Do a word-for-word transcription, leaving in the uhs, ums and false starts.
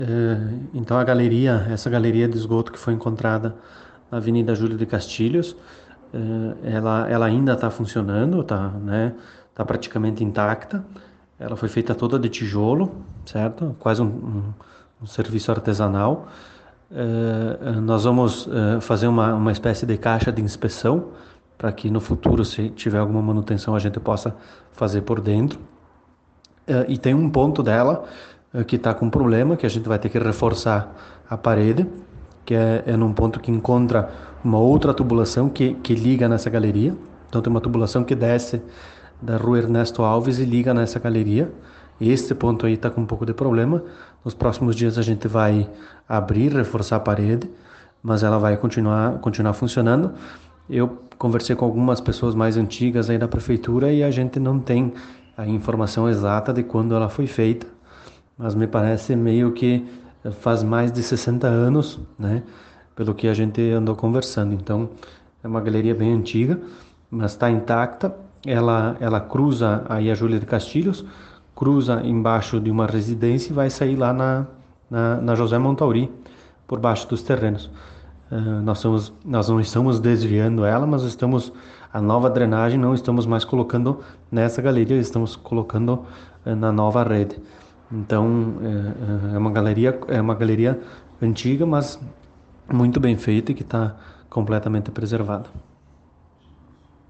Então a galeria, essa galeria de esgoto que foi encontrada na Avenida Júlio de Castilhos, eh, ela, ela ainda está funcionando, tá, né? Tá praticamente intacta. Ela foi feita toda de tijolo, certo? Quase um, um, um serviço artesanal. Eh, nós vamos eh, fazer uma, uma espécie de caixa de inspeção para que no futuro, se tiver alguma manutenção, a gente possa fazer por dentro. Eh, e tem um ponto dela eh, que está com problema, que a gente vai ter que reforçar a parede, que é, é num ponto que encontra uma outra tubulação que, que liga nessa galeria. Então tem uma tubulação que desce da rua Ernesto Alves e liga nessa galeria. Este ponto aí está com um pouco de problema. Nos próximos dias a gente vai abrir, reforçar a parede, mas ela vai continuar, continuar funcionando. Eu conversei com algumas pessoas mais antigas aí da prefeitura e a gente não tem a informação exata de quando ela foi feita, mas me parece meio que faz mais de sessenta anos, né? Pelo que a gente andou conversando. Então, é uma galeria bem antiga, mas está intacta. Ela, ela cruza aí a Júlia de Castilhos, cruza embaixo de uma residência e vai sair lá na, na, na José Montauri, por baixo dos terrenos. Uh, nós, somos, nós não estamos desviando ela, mas estamos a nova drenagem não estamos mais colocando nessa galeria, estamos colocando uh, na nova rede. Então uh, uh, é uma galeria é uma galeria antiga, mas muito bem feita e que está completamente preservada.